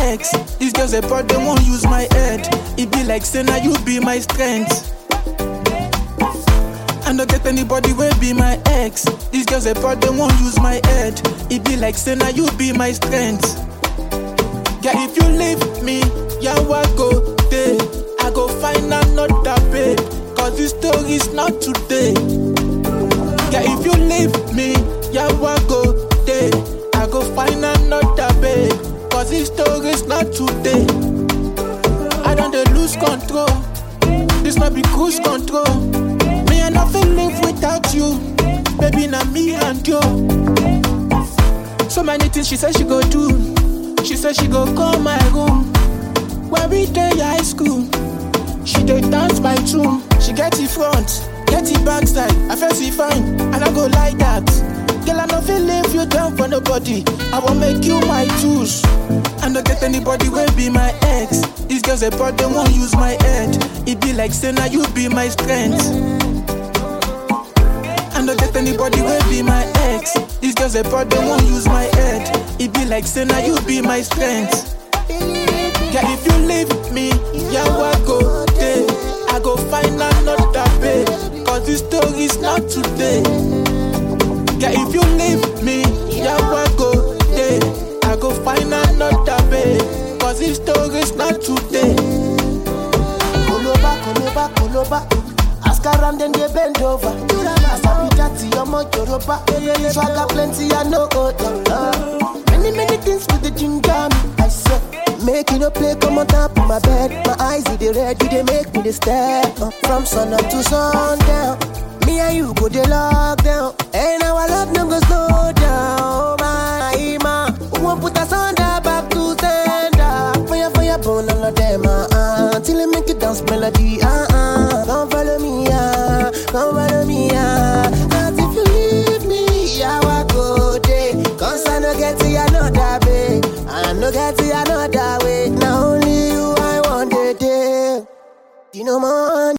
ex. These girls they brought, they won't use my head. It be like say now you be my strength. I don't get anybody will be my ex. These girls they brought, they won't use my head. It be like say now you be my strength. Yeah, if you leave me, yeah, I go there. I go find another babe. Cause this story's not today. Yeah, if you leave me, yeah, I go there. I go find another babe. Cause this story's not today. I don't lose control. This might be cruise control. Me and nothing live without you. Baby, now me and you. So many things she said she go do. She said she go call my room. When we day high school, she dey dance by tune. She get it front, get it backside. I feel she fine, and I go like that. Girl, I no feel leave you down for nobody. I won't make you my tools. I don't get anybody will be my ex. These girls they brought, they won't use my head. It be like say now you be my strength. I don't get anybody will be my ex. These girls they brought, they won't use my head. It be like say now you be my strength. Yeah, if you leave me, yeah, I go there. I go find another babe. Cause this story's not today. Yeah, if you leave me, yeah, I go there. I go find another babe. Cause this story's not today. Koloba, koloba, koloba. Ask around then they bend over. As I be that your mouth Yoruba. So I got plenty I know. Many, many things with the ginger. I said, make you no play, come on top of my bed. My eyes they red, they make me the step. From sun up to sundown. Me and you go the lockdown. And our love no go slow down. My man, who won't put us on the back to stand up. Fire, bone all of them, till I make it dance melody, Come follow me, come follow me, Cause if you leave me, I will go there. Cause I no get to another way. I no get to another way. Now only you I want it there. You know more.